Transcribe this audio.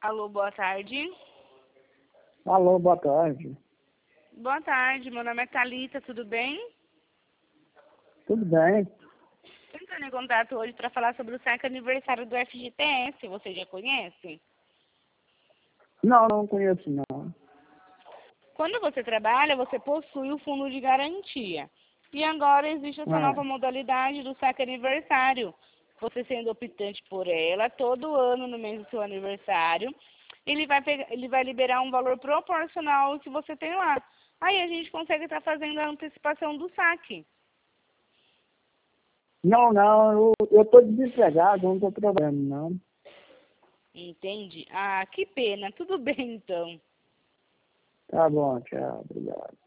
Alô, boa tarde. Alô, boa tarde. Boa tarde, meu nome é Thalita, tudo bem? Tudo bem? Tô entrando em contato hoje para falar sobre o saque aniversário do FGTS, você já conhece? Não conheço não. Quando você trabalha, você possui o fundo de garantia. E agora existe essa nova modalidade do saque aniversário. Você sendo optante por ela, todo ano, no mês do seu aniversário, ele vai liberar um valor proporcional ao que você tem lá. Aí a gente consegue estar fazendo a antecipação do saque. Não, eu estou desempregado, não estou trabalhando, não. Entende? Ah, que pena. Tudo bem, então. Tá bom, tchau, obrigado.